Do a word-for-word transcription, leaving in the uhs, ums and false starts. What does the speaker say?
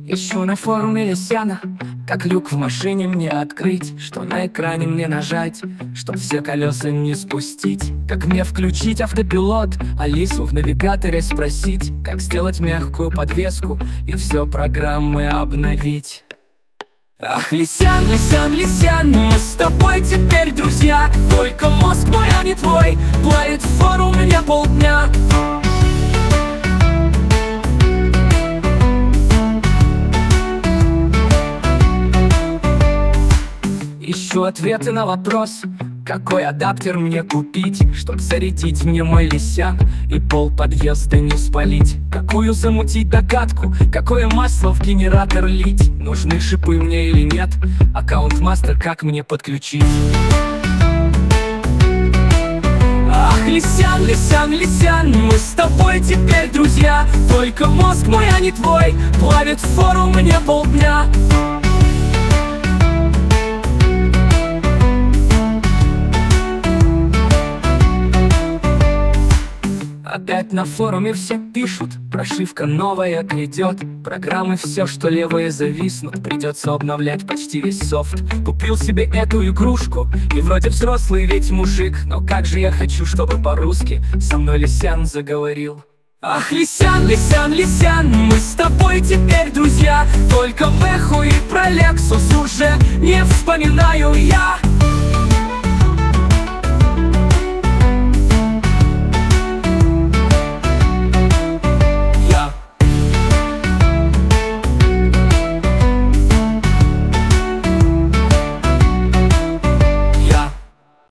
Ищу на форуме Лисяна, как люк в машине мне открыть, что на экране мне нажать, чтоб все колеса не спустить. Как мне включить автопилот, Алису в навигаторе спросить, как сделать мягкую подвеску и все программы обновить. Ах, Лисян, Лисян, Лисян, мы с тобой теперь друзья. Только мозг мой, а не твой, плавит форум меня полдня. Ищу ответы на вопрос, какой адаптер мне купить, чтоб зарядить мне мой Лисян и пол подъезда не спалить. Какую замутить догадку, какое масло в генератор лить, нужны шипы мне или нет, аккаунт мастер как мне подключить. Ах, Лисян, Лисян, Лисян, мы с тобой теперь друзья. Только мозг мой, а не твой, плавит форум мне полдня. Опять на форуме все пишут, прошивка новая грядет. Программы все, что левые зависнут, придется обновлять почти весь софт. Купил себе эту игрушку, и вроде взрослый ведь мужик, но как же я хочу, чтобы по-русски со мной Лисян заговорил. Ах, Лисян, Лисян, Лисян, мы с тобой теперь друзья. Только в эху и про Лексус уже не вспоминаю я.